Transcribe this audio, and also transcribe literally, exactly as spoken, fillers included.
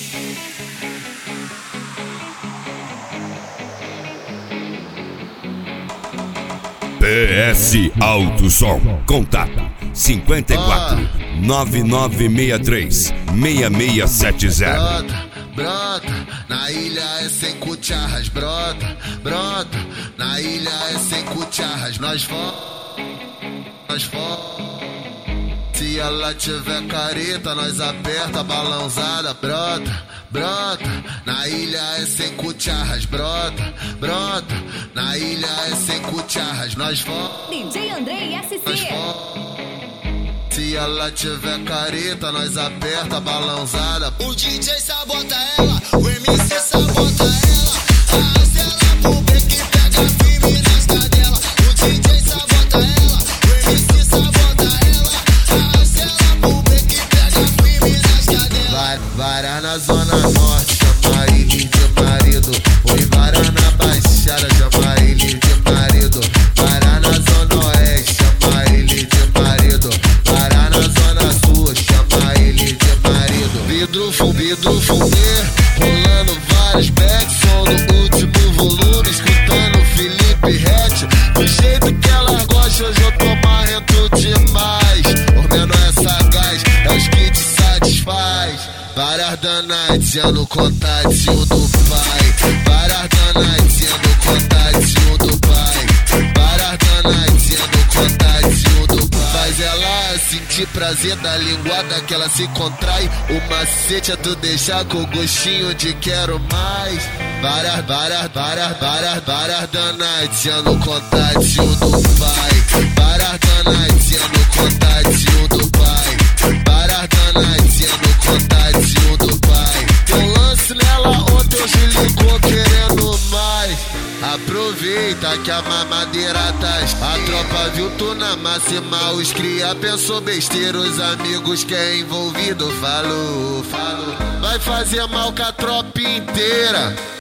P S Alto Som. Contato cinquenta e quatro, nove nove seis três, seis seis sete zero. Brota, brota, na ilha é sem cucharras. Brota, brota, na ilha é sem cucharras. Nós vamos, nós vamos. Se ela tiver careta, nós aperta a balãozada. Brota, brota, na ilha é sem cucharras. Brota, brota, na ilha é sem cucharras. Nós vamos, D J Andrei S C. nós vamos. Se ela tiver careta, nós aperta a balãozada. O D J sabota ela, o M C sabota ela. Arrasta ela pro break e pega firme nas cadelas. O D J sabota ela, o M C sabota ela. Arrasta ela pro break e pega firme nas cadelas. Vai, vara na zona norte, chama ele de marido. Oi, vara na baixada, chama ele de marido. Vara na zona oeste, chama ele de marido. Vara na zona sul, chama ele de marido. Vidro, fum, vidro, fumê, rolando vários backs, som no último volume, escutando Felipe Rett. Do jeito que ela gosta, hoje eu tô marrento demais. O menor é sagaz, é os que te satisfaz. Várias danadinhas no contatinho do pai. Várias danadinhas no contatinho do pai. Várias danadinhas no contatinho do pai. Faz ela sentir prazer da linguada que ela se contrai. O macete é tu deixar com gostinho de quero mais. Várias, várias, várias, várias, várias danadinhas no contatinho do pai. Várias danadinhas no contatinho do pai. Várias danadinhas no contatinho do pai. Tem lance nela, ontem hoje ligou querendo mais. Aproveita que a mamadeira tá. A tropa viu tu na máxima. Os cria pensou besteira. Os amigos que é envolvido falou, falou. Vai fazer mal com a tropa inteira.